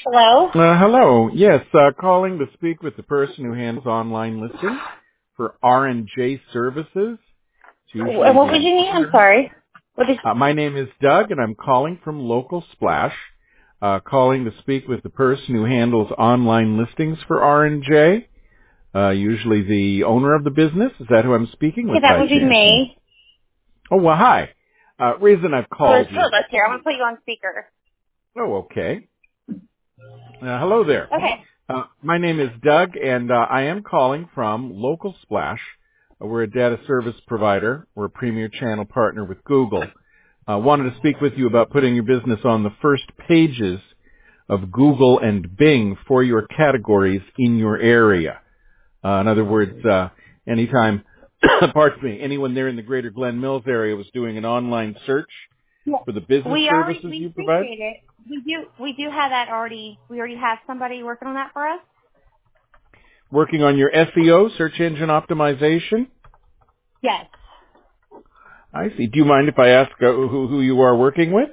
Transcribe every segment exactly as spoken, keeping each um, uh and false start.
Hello? Uh, hello. Yes, uh, calling to speak with the person who handles online listings for R and J services. It's Wh- usually What the was your name? I'm owner. sorry. What is? Uh, my name is Doug, and I'm calling from Local Splash. Uh, calling to speak with the person who handles online listings for R and J. Uh, usually the owner of the business. Is that who I'm speaking Okay, with that by would be chance? me. Oh, well, hi. Uh, reason I've So there's called two you. of us here. I'm gonna put you on speaker. Oh, okay. Uh, hello there. Okay. Uh, my name is Doug, and uh, I am calling from Local Splash. Uh, we're a data service provider. We're a premier channel partner with Google. I uh, wanted to speak with you about putting your business on the first pages of Google and Bing for your categories in your area. Uh, in other words, uh, anytime, pardon me, anyone there in the greater Glen Mills area was doing an online search Yeah. for the business We already services we you provide, appreciate it. We do we do have that already. We already have somebody working on that for us. working on your S E O, search engine optimization. Yes. I see. Do you mind if I ask uh, who, who you are working with?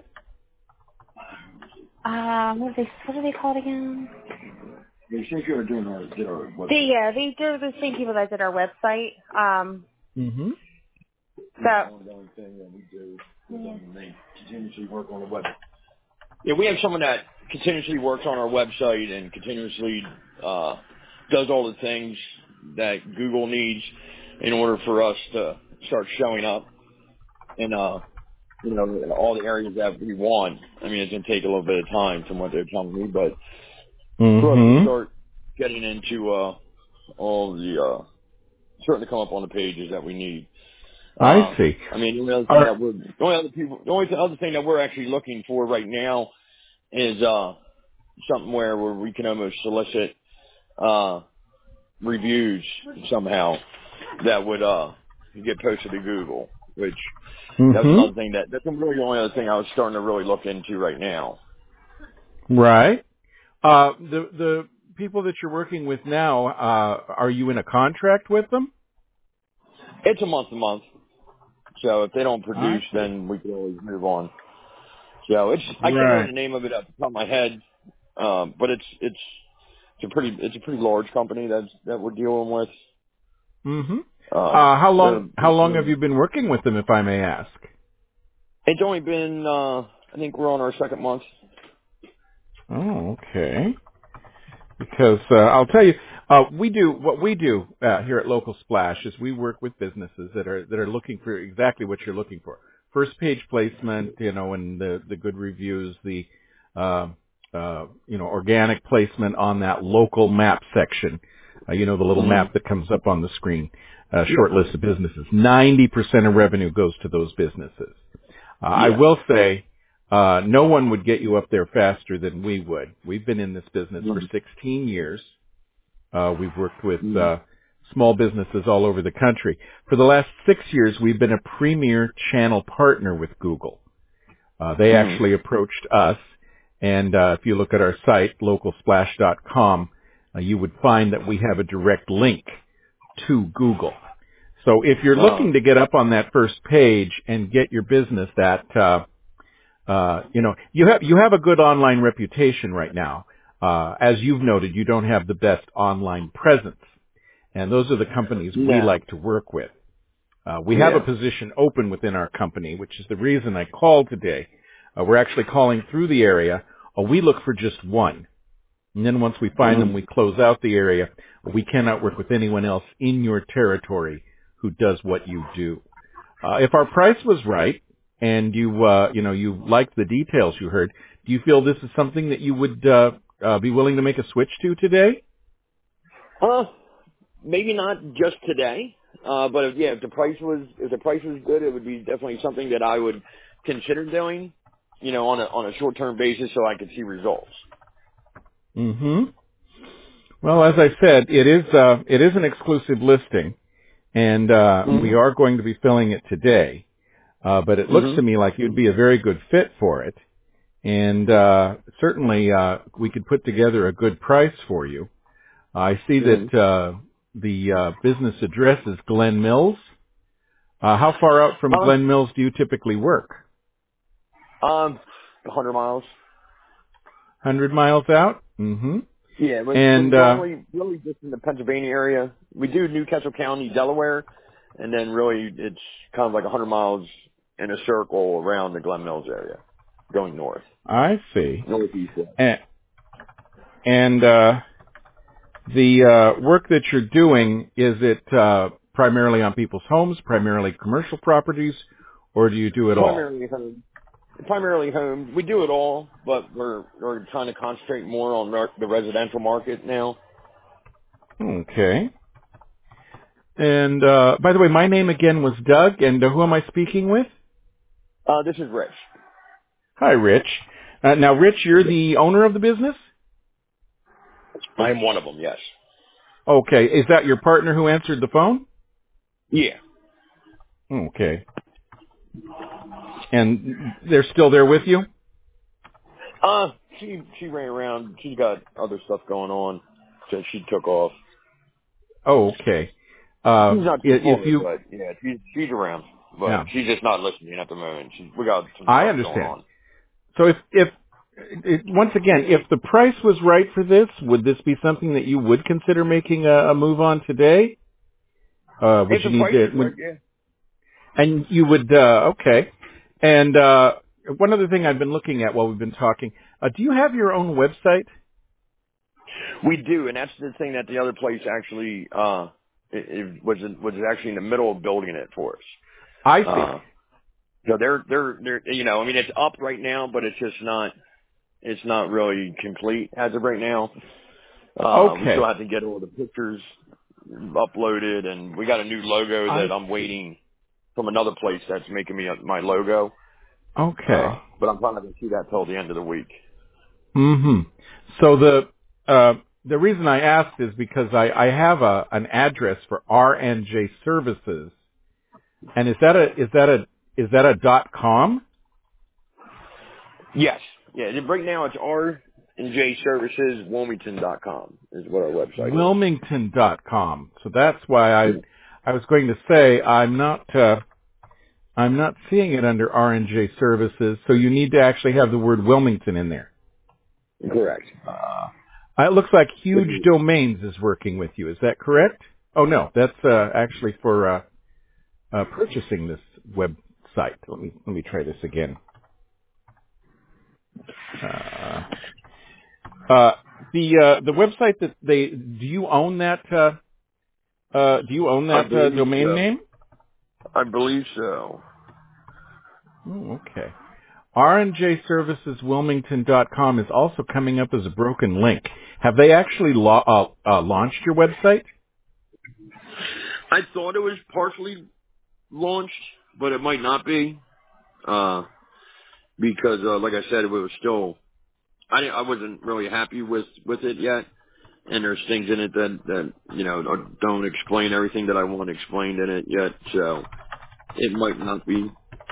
Um. What are they? What are they called again? They think you're doing our, did our They website. yeah. They do the same people that did our website. Um. Mm-hmm. So. It's an ongoing thing that we do with Yeah. them, and they continuously work on the web. Yeah, we have someone that continuously works on our website and continuously uh, does all the things that Google needs in order for us to start showing up in, uh, you know, in all the areas that we want. I mean, it's going to take a little bit of time from what they're telling me, but for us to Mm-hmm. start getting into uh, all the, uh, starting to come up on the pages that we need. I Uh, see. I mean, the only other thing Are, that we're, the only other people, the only other thing that we're actually looking for right now is, uh, something where, where we can almost solicit, uh, reviews somehow that would, uh, get posted to Google, which that's another mm-hmm. thing that, that's really the only other thing I was starting to really look into right now. Right. Uh, the the people that you're working with now, uh, are you in a contract with them? It's a month to month. So if they don't I produce, see. then we can always move on. So it's, I can't remember Right. the name of it off the top of my head. Um, but it's, it's, It's a pretty it's a pretty large company that's that we're dealing with. Mm-hmm. Uh, Uh, how long they're, how long have you been working with them, if I may ask? it's only been uh, I think we're on our second month. Oh, okay. Because uh, I'll tell you, uh, we do what we do uh, here at Local Splash is we work with businesses that are that are looking for exactly what you're looking for: first page placement, you know, and the the good reviews, the uh, uh, you know organic placement on that local map section. Uh, you know, the little Mm-hmm. map that comes up on the screen. Uh, Yeah. short list of businesses. Ninety percent of revenue goes to those businesses. Uh, I Yeah. will say, uh, no one would get you up there faster than we would. We've been in this business for Mm-hmm. sixteen years. Uh, we've worked with Mm-hmm. uh, small businesses all over the country. For the last six years, we've been a premier channel partner with Google. Uh, they actually Mm-hmm. approached us, and uh, if you look at our site, local splash dot com, uh, you would find that we have a direct link to Google. So if you're Uh, looking to get up on that first page and get your business that uh, uh, you know, you have you have a good online reputation right now. Uh, as you've noted, you don't have the best online presence, and those are the companies we no. like to work with. Uh, we have a Yeah. position open within our company, which is the reason I called today. Uh, we're actually calling through the area. Uh, we look for just one, and then once we find them, Mm-hmm. we close out the area. We cannot work with anyone else in your territory who does what you do. Uh, if our price was right and you, uh, you know, you liked the details you heard, do you feel this is something that you would uh, uh, be willing to make a switch to today? Uh, maybe not just today. Uh, but if, yeah, if the price was if the price was good, it would be definitely something that I would consider doing. You know, on a on a short term basis, so I could see results. Mm-hmm. Well, as I said, it is uh, it is an exclusive listing, and uh, we Mm-hmm. are going to be filling it today. Uh, but it looks to Mm-hmm. me like you'd be a very good fit for it, and uh, certainly uh, we could put together a good price for you. I see Mm-hmm. that uh, the uh, business address is Glen Mills. Uh, how far out from Uh, Glen Mills do you typically work? um, one hundred miles. Hundred miles out. Mm-hmm. Yeah, we're, And we're uh, normally really just in the Pennsylvania area. We do Newcastle County, Delaware, and then really it's kind of like one hundred miles in a circle around the Glen Mills area, going north. I see. Northeast. And, and uh, the uh, work that you're doing, is it uh, primarily on people's homes, primarily commercial properties, or do you do it all? Primarily home. Primarily home. We do it all, but we're we're trying to concentrate more on re- the residential market now. Okay. And uh, by the way, my name again was Doug, and uh, who am I speaking with? Uh, this is Rich. Hi, Rich. Uh, now, Rich, you're the owner of the business? I am one of them. Yes. Okay. Is that your partner who answered the phone? Yeah. Okay. And they're still there with you? Uh, she she ran around. She's got other stuff going on, so she took off. Oh, okay. Uh, She's not too if forward, you, but yeah, she's she's around, but yeah, she's just not listening at the moment. She, we got some I stuff going understand. on. So if, if, if, once again, if the price was right for this, would this be something that you would consider making a, a move on today? Uh, would If you the need price to, is right, would, yeah. and you would, uh, okay. And, uh, one other thing I've been looking at while we've been talking, uh, do you have your own website? We do, and that's the thing that the other place actually uh it, it was in, was actually in the middle of building it for us. I see. Uh, so they're they're they're you know I mean it's up right now, but it's just not it's not really complete as of right now. Uh, we Okay. still have to get all the pictures uploaded, and we got a new logo I that I'm see. waiting from another place that's making me my logo. Okay. Uh, but I'm probably going to see that till the end of the week. Mm-hmm. So the uh, the reason I asked is because I, I have a an address for R N J Services, and is that a is that a is that a dot com? Yes. Yeah. Right now it's R and J Services Wilmington dot com is what our website is. Wilmington dot com. So that's why I I was going to say I'm not uh, I'm not seeing it under R N J Services. So you need to actually have the word Wilmington in there. Correct. Uh, it looks like Huge Domains is working with you. Is that correct? Oh no, that's uh, actually for uh, uh, purchasing this website. Let me let me try this again. Uh, uh, the uh, the website that they do you own that uh, uh, do you own I that uh, believe domain so. name? I believe so. Oh, okay. R N J Services Wilmington dot com is also coming up as a broken link. Have they actually lo- uh, uh, launched your website? I thought it was partially launched, but it might not be. Uh, because, uh, like I said, it was still, I didn't, I wasn't really happy with, with it yet. And there's things in it that, that, you know, don't explain everything that I want explained in it yet. So it might not be.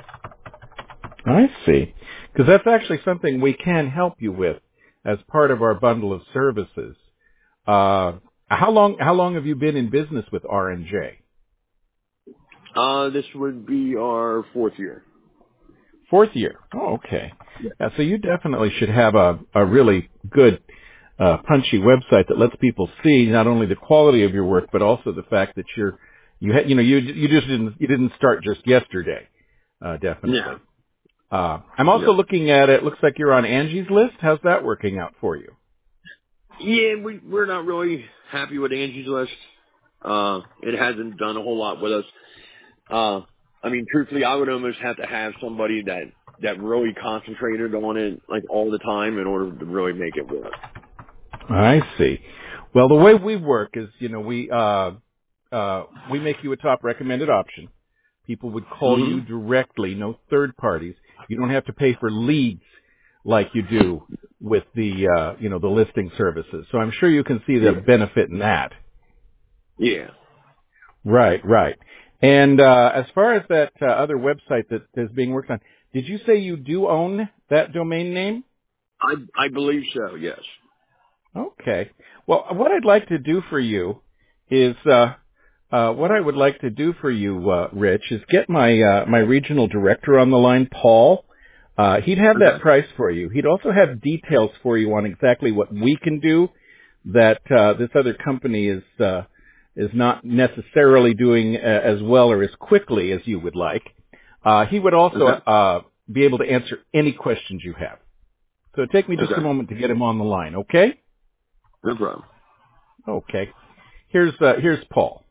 I see. Because that's actually something we can help you with as part of our bundle of services. Uh, how long, how long have you been in business with R N J? Uh, this would be our fourth year. Fourth year. Oh, okay. Yeah. Yeah, so you definitely should have a, a really good, uh, punchy website that lets people see not only the quality of your work, but also the fact that you're, you ha- you know, you, you just didn't, you didn't start just yesterday. Uh, definitely. Yeah. Uh, I'm also Yep. looking at it. Looks like you're on Angie's List. How's that working out for you? Yeah, we, we're not really happy with Angie's List. Uh, it hasn't done a whole lot with us. Uh, I mean, truthfully, I would almost have to have somebody that, that really concentrated on it, like, all the time in order to really make it work. I see. Well, the way we work is, you know, we uh, uh, we make you a top recommended option. People would call hmm you directly, no third parties. You don't have to pay for leads like you do with the, uh, you know, the listing services. So I'm sure you can see the Yeah. benefit in that. Yeah. Right, right. And uh, as far as that uh, other website that is being worked on, did you say you do own that domain name? I, I believe so, yes. Okay. Well, what I'd like to do for you is, uh, uh, what I would like to do for you, uh, Rich, is get my, uh, my regional director on the line, Paul. Uh, he'd have that Okay. price for you. He'd also have details for you on exactly what we can do that uh, this other company is uh, is not necessarily doing uh, as well or as quickly as you would like. Uh, he would also Okay. uh, be able to answer any questions you have. So take me just Okay. a moment to get him on the line, okay? No problem. Okay. Here's uh, here's Paul.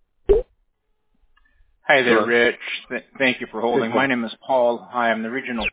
Hi there, Hello. Rich. Th- thank you for Hey, holding. Paul. My name is Paul. I am the regional